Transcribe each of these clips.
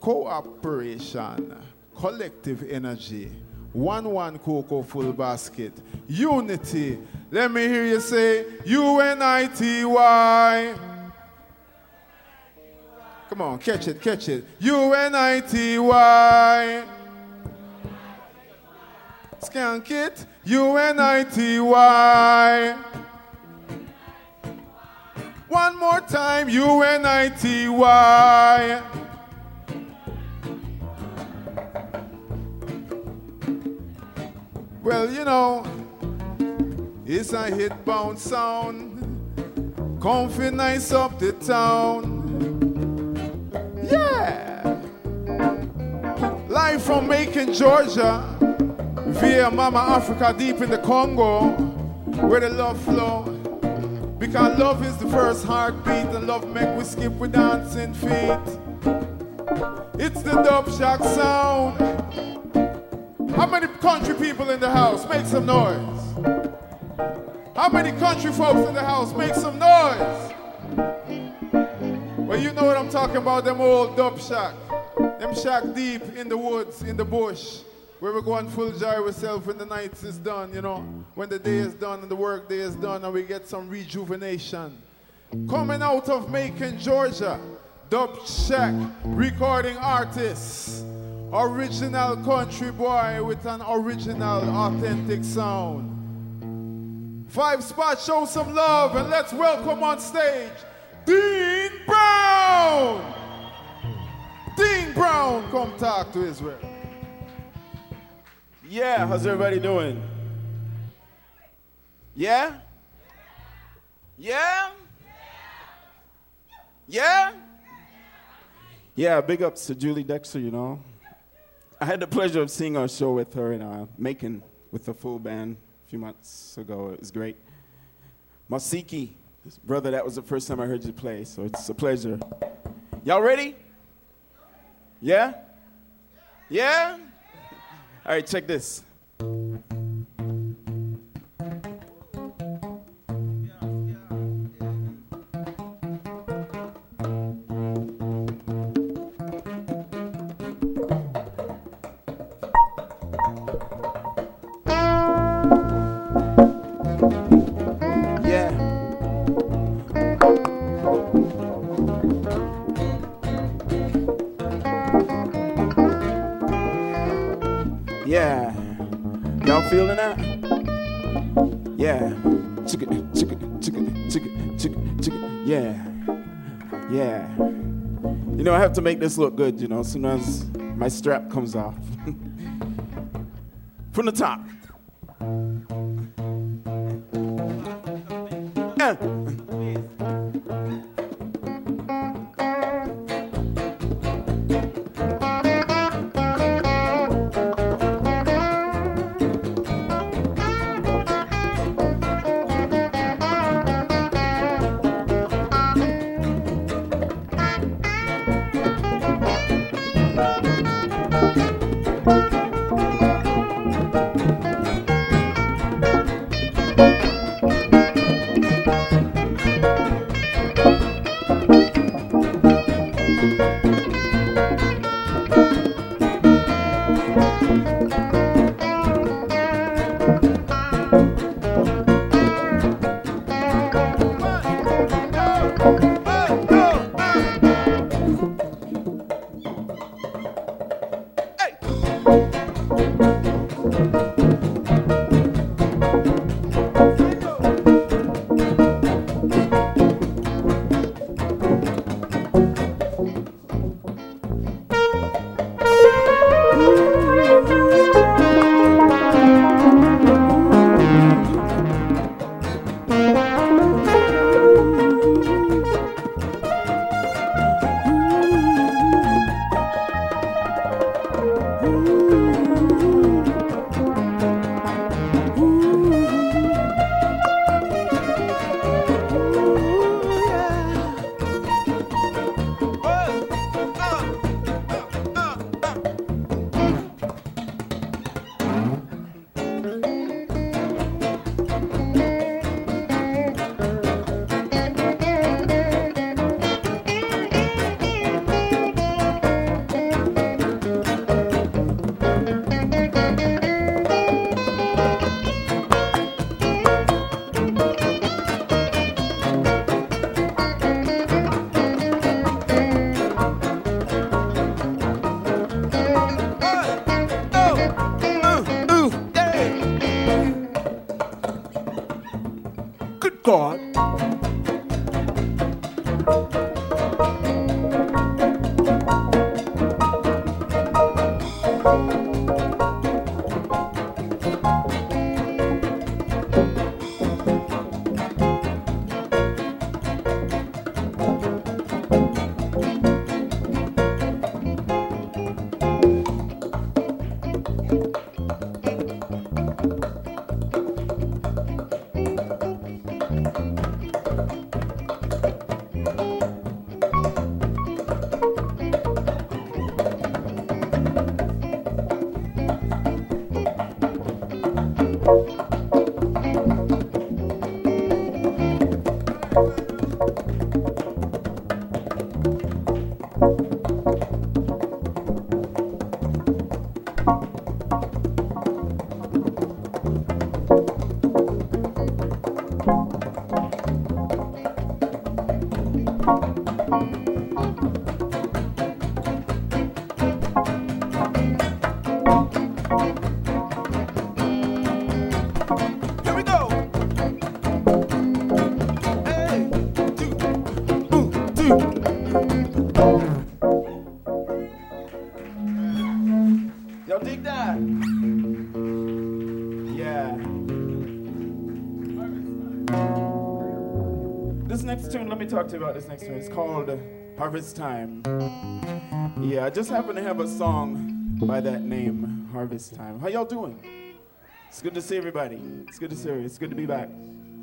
cooperation, collective energy, one cocoa full basket, unity. Let me hear you say UNITY. Come on, catch it. UNITY. Skank it. UNITY. One more time. UNITY. Well, you know, it's a hit-bound sound. Comfy nice up the town. Yeah. Live from Macon, Georgia, via Mama Africa deep in the Congo, where the love flow. Because love is the first heartbeat, and love make we skip with dancing feet. It's the Dub Shack sound. How many country people in the house? Make some noise. How many country folks in the house? Make some noise. Well, you know what I'm talking about, them old Dub Shack. Them shack deep in the woods, in the bush, where we go and full joy ourselves when the night is done, you know, when the day is done and the work day is done and we get some rejuvenation. Coming out of Macon, Georgia, Dub Shack recording artists, original country boy with an original, authentic sound. 5 Spot, show some love and let's welcome on stage Dean Brown! Dean Brown, come talk to Israel. Yeah, how's everybody doing? Yeah? Yeah? Yeah? Yeah, big ups to Julie Dexter, you know. I had the pleasure of seeing our show with her in Macon with the full band a few months ago. It was great. Masiki, brother, that was the first time I heard you play, so it's a pleasure. Y'all ready? Yeah? Yeah? All right, check this. Yeah. Y'all feeling that? Yeah. Chicka, chicka, chicka, chicka, chicka, chicka. Yeah. Yeah. You know, I have to make this look good, you know, as soon as my strap comes off. From the top. Y'all dig that? Yeah. This next tune, let me talk to you about this next tune. It's called Harvest Time. Yeah, I just happen to have a song by that name, Harvest Time. How y'all doing? It's good to see everybody. It's good to see you. It's good to be back.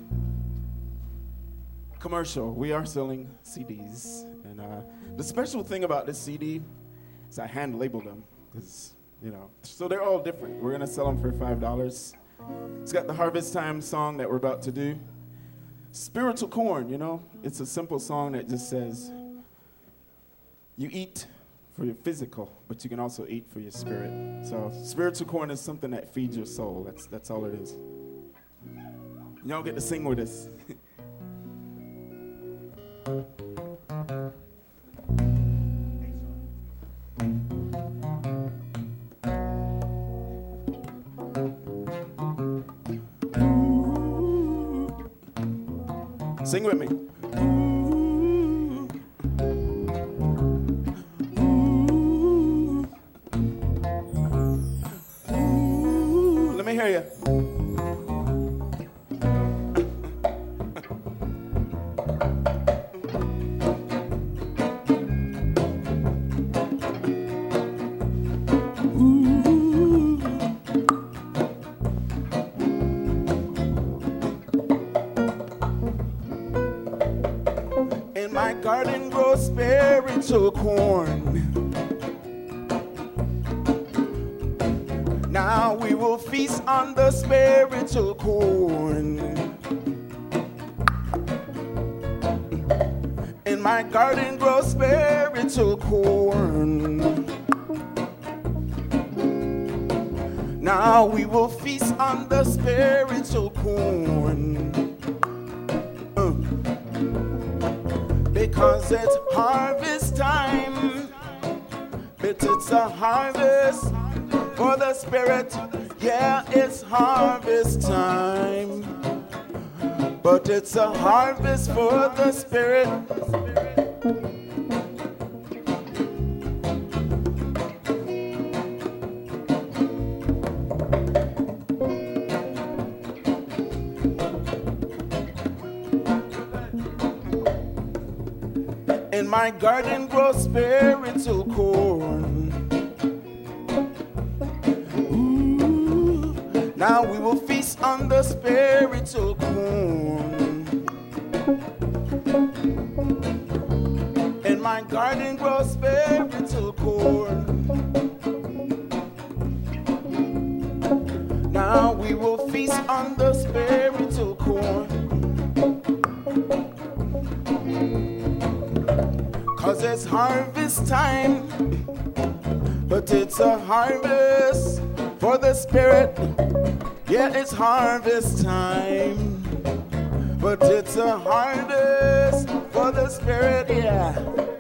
Commercial. We are selling CDs. And the special thing about this CD is I hand labeled them. Because, you know, so they're all different. We're going to sell them for $5. It's got the Harvest Time song that we're about to do. Spiritual corn, you know. It's a simple song that just says, you eat for your physical, but you can also eat for your spirit. So spiritual corn is something that feeds your soul. That's all it is. Y'all get to sing with us. Sing with me. Let me hear you. In my garden grows spiritual corn. Now we will feast on the spiritual corn. In my garden grows spiritual corn. Now we will feast on the spiritual corn. Because it's harvest time. It's a harvest for the spirit. Yeah, it's harvest time. But it's a harvest for the spirit. In my garden grows spiritual corn. Ooh, now we will feast on the spiritual corn. In my garden grows spiritual corn. Now we will feast on the spiritual corn. 'Cause it's harvest time, but it's a harvest for the spirit. Yeah, it's harvest time, but it's a harvest for the spirit, yeah.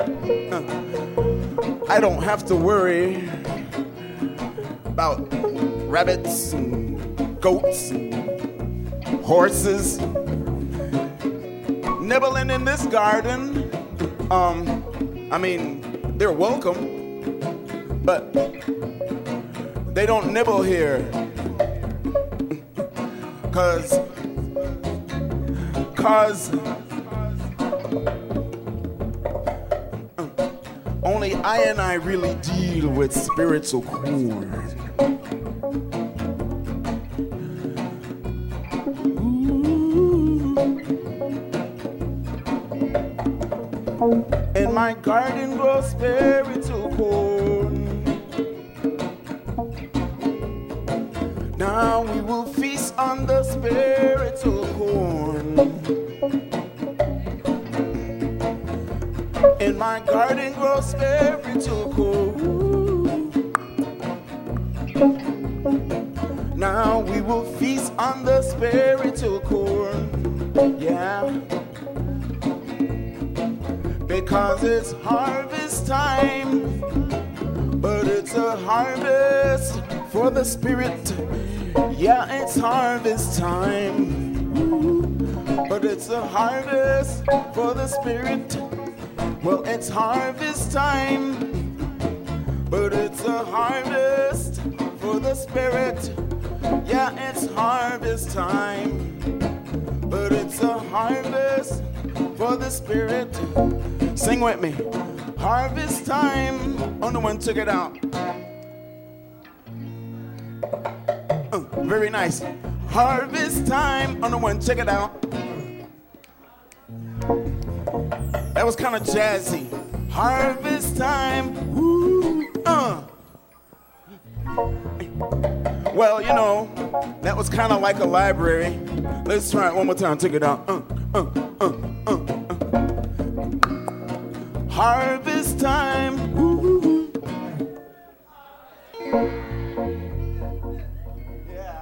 I don't have to worry about rabbits and goats and horses nibbling in this garden. I mean, they're welcome, but They don't nibble here. Cause only I and I really deal with spiritual corn. In my garden grows spiritual corn. Now we will feast on the spiritual corn. In my garden grows spiritual corn. Now we will feast on the spiritual corn. Yeah. Because it's harvest time, but it's a harvest for the spirit. Yeah, it's harvest time, but it's a harvest for the spirit. Well, it's harvest time, but it's a harvest for the spirit. Yeah, it's harvest time, but it's a harvest for the spirit. Sing with me. Harvest time. On the one, check it out. Very nice. Harvest time. On the one, check it out. That was kind of jazzy. Harvest time. Woo. Well, you know, that was kind of like a library. Let's try it one more time. Check it out. Harvest time. Woo. Yeah.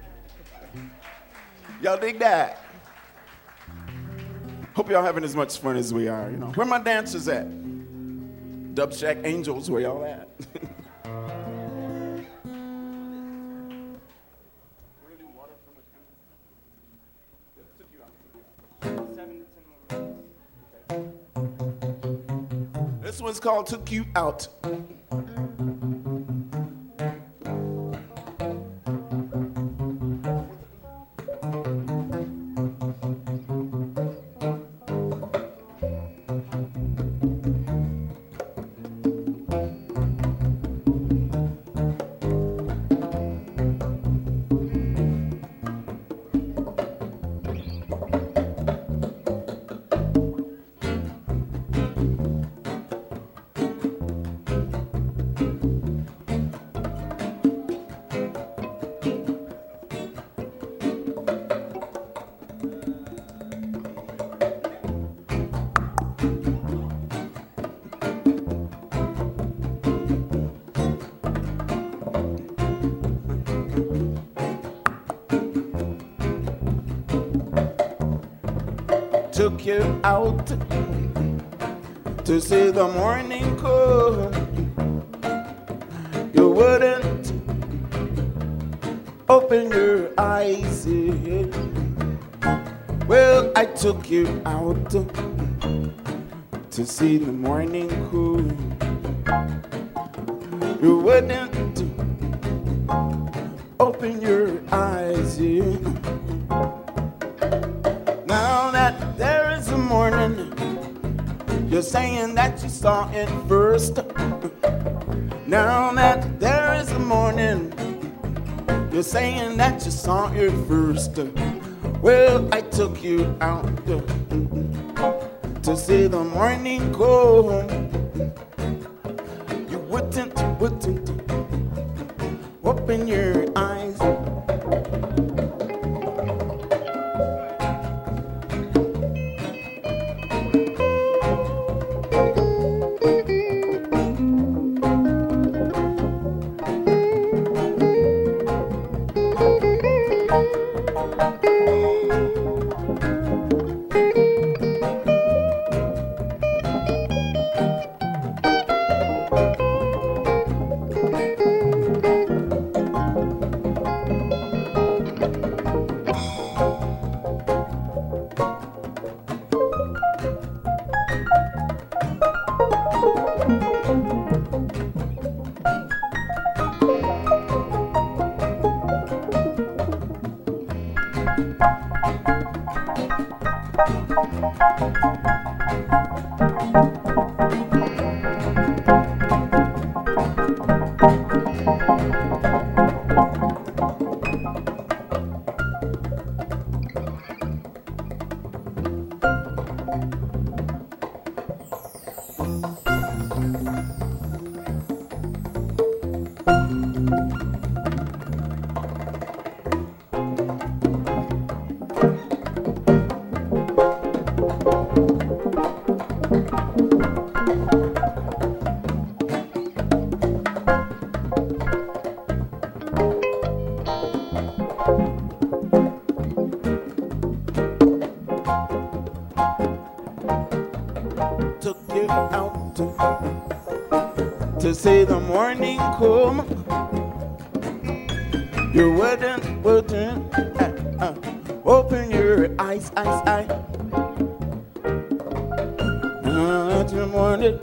Y'all dig that? Hope y'all having as much fun as we are, you know. Where my dancers at? Dub Shack Angels, where y'all at? This one's called Took You Out. Took you out to see the morning come. You wouldn't open your eyes. Well, I took you out to see the morning come. You wouldn't open your eyes. Now that there is a morning, you're saying that you saw it first. Now that there is a morning, you're saying that you saw it first. Well, I took you out to see the morning come. You wouldn't open your eyes. to say the morning come. You're waiting, open your eyes, eyes. It's the morning,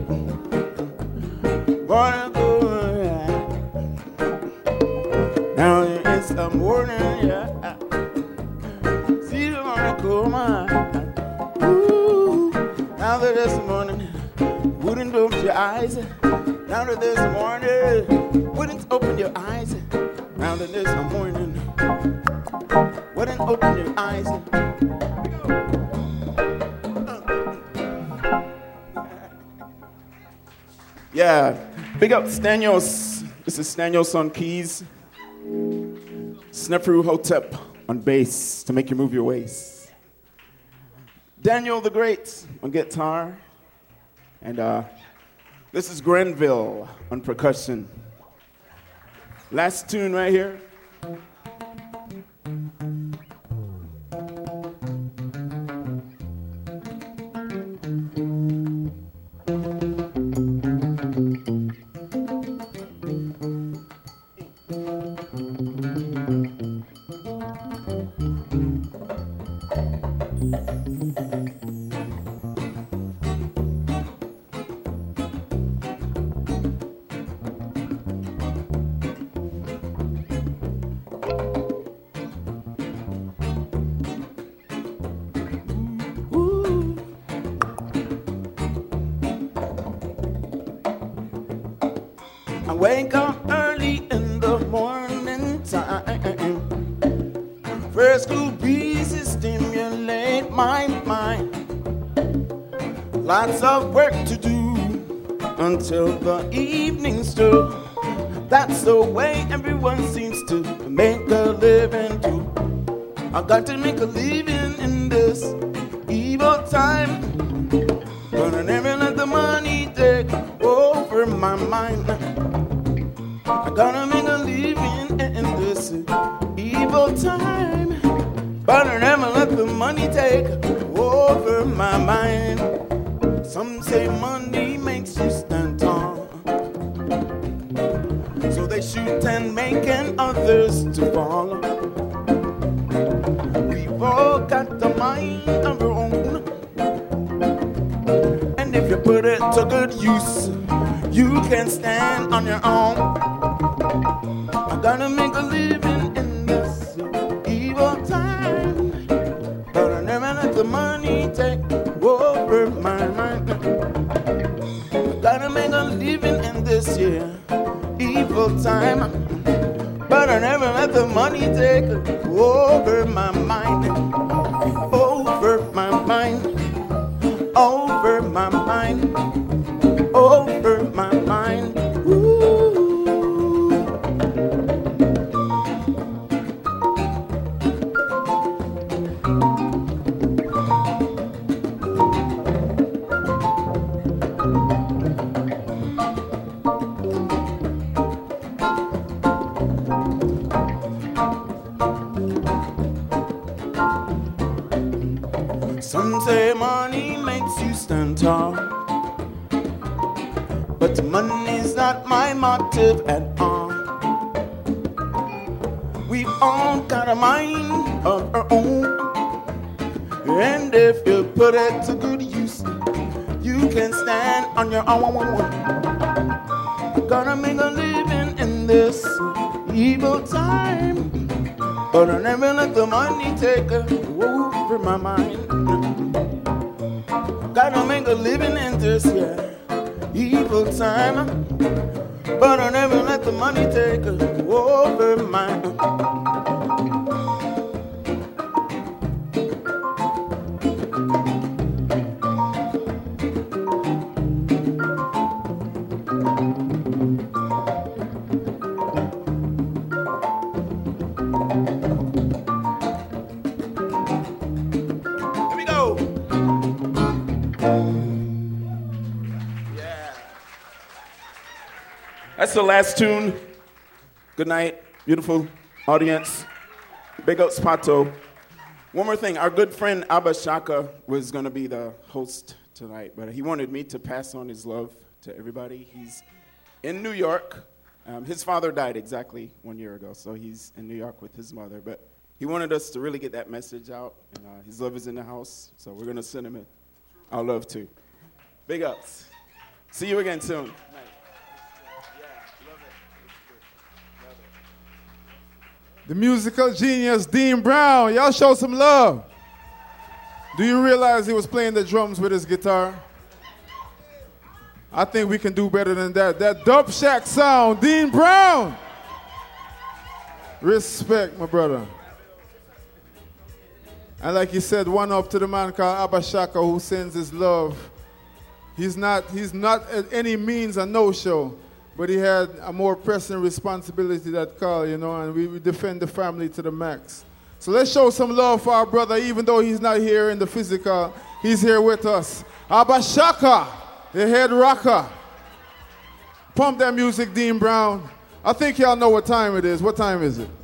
morning come. Now it's the morning, yeah. See the morning come. Ooh, now that it's the morning, wouldn't open your eyes. Now that it's the morning, wouldn't open your eyes. Now that it's the morning, wouldn't open your eyes. Yeah, big up Stanios. This is Stanios on keys. Snefru Hotep on bass to make you move your waist. Daniel the Great on guitar. And this is Grenville on percussion. Last tune right here. I wake up early in the morning time. Fresh cool breezes stimulate my mind. Lots of work to do until the evening's through. That's the way everyone seems to make a living too. I got to make a living in this evil time, but I never let the money take over my mind. I gotta make a living in this evil time, but I never let the money take over my mind. Some say money makes you stand tall, so they shoot and making others to follow. We've all got the mind of our own, and if you put it to good use, you can stand on your own. I gotta make a living in this evil time, but I never let the money take over my mind. I gotta make a living in this evil time, but I never let the money take over my mind. Over my mind. Over my mind. Over my mind. Ooh. Some say money makes you stand tall, but money's not my motive at all. We've all got a mind of our own, and if you put it to good use, you can stand on your own. I gotta make a living in this evil time, but I never let the money take over my mind. Gotta make a living in this evil time, but I never let the money take over my mind. That's the last tune. Good night, beautiful audience. Big up Spato. One more thing, our good friend Abba Shaka was going to be the host tonight, but he wanted me to pass on his love to everybody. in New York. His father died exactly 1 year ago, so he's in New York with his mother. But he wanted us to really get that message out, and his love is in the house, so we're going to send him our love too. Big ups. See you again soon. The musical genius, Dean Brown. Y'all show some love. Do you realize he was playing the drums with his guitar? I think we can do better than that. That Dub Shack sound, Dean Brown. Respect, my brother. And like he said, one up to the man called Abba Shaka who sends his love. He's not at any means a no-show. But he had a more pressing responsibility that call, you know, and we defend the family to the max. So let's show some love for our brother, even though he's not here in the physical. He's here with us. Abba Shaka, the head rocker. Pump that music, Dean Brown. I think y'all know what time it is. What time is it?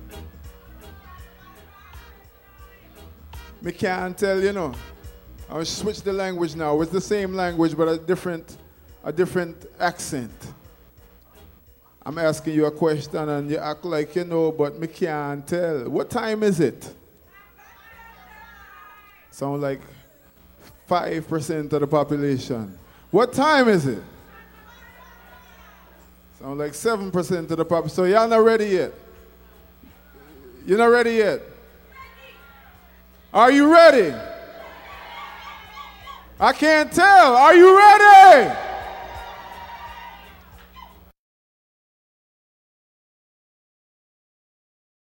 Me can't tell, you know. I'll switch the language now. It's the same language, but a different accent. I'm asking you a question and you act like you know, but me can't tell. What time is it? Sound like 5% of the population. What time is it? Sound like 7% of the population. So y'all not ready yet? You're not ready yet? Are you ready? I can't tell. Are you ready?